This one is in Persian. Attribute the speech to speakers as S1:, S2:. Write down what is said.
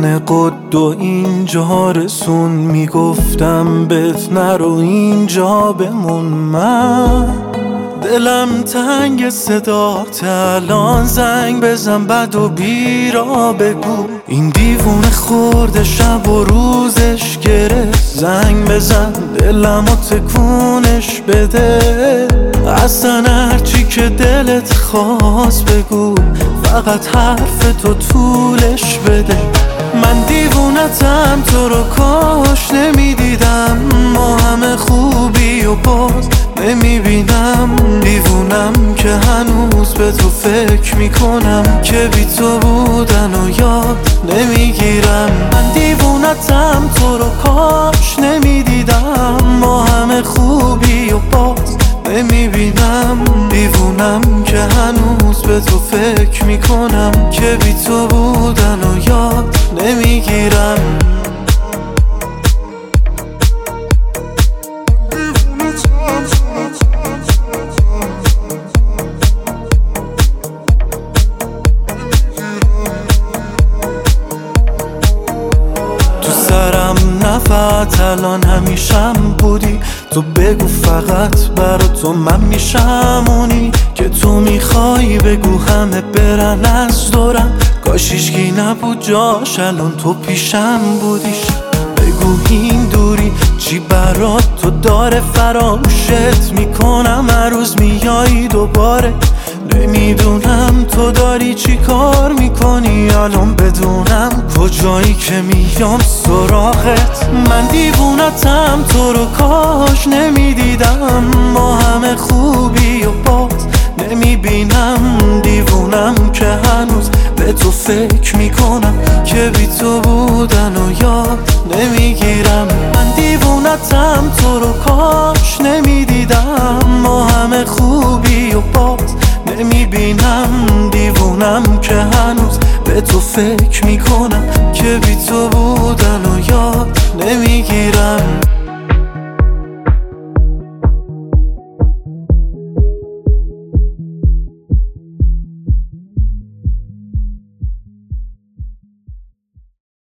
S1: من قد و اینجا رسون، میگفتم بهت نرو اینجا بمون. من دلم تنگ صدات الان، زنگ بزن بعد و بیرا بگو. این دیوونه خورده شب و روزش گرفت، زنگ بزن دلم و تکونش بده. اصلا هرچی که دلت خواست بگو، فقط حرف تو طولش بده. من دیوونتم تو رو کاش نمیدیدم، ما همه خوبی و باز نمیبینم. دیوونم که هنوز به تو فکر میکنم، که بی تو بودن و یاد نمیگیرم. من دیوونتم تو رو کاش نمیدیدم، ما همه خوبی و باز نمیبینم. دیوونم که هنوز به تو فکر میکنم، که بی تو بودن و یاد نمیگیرم. تو سرم نفت الان همیشم بودی، تو بگو فقط برا تو من میشم اونی که تو میخوای. بگو همه برن از دورم، کاش هیچکی نبود جاش الان تو پیشم بودیش. بگو این دوری چی برات تو داره، فراموشت میکنم هر روز میای دوباره. نمیدونم تو داری چی کار میکنی الان، بدونم کجایی که میام سراغت. من دیوونتم تو رو کاش نمیدیدم، ما همه خوبی و باز نمیبینم. دیوونم که هنوز به تو فکر میکنم، که بی تو بودن و یاد نمیگیرم. من دیوونتم تو رو کاش نمیدیدم، ما همه خوبی و باز نمیبینم. دیوونم که هنوز به تو فکر میکنم، که بی تو بودن و یاد نمیگیرم.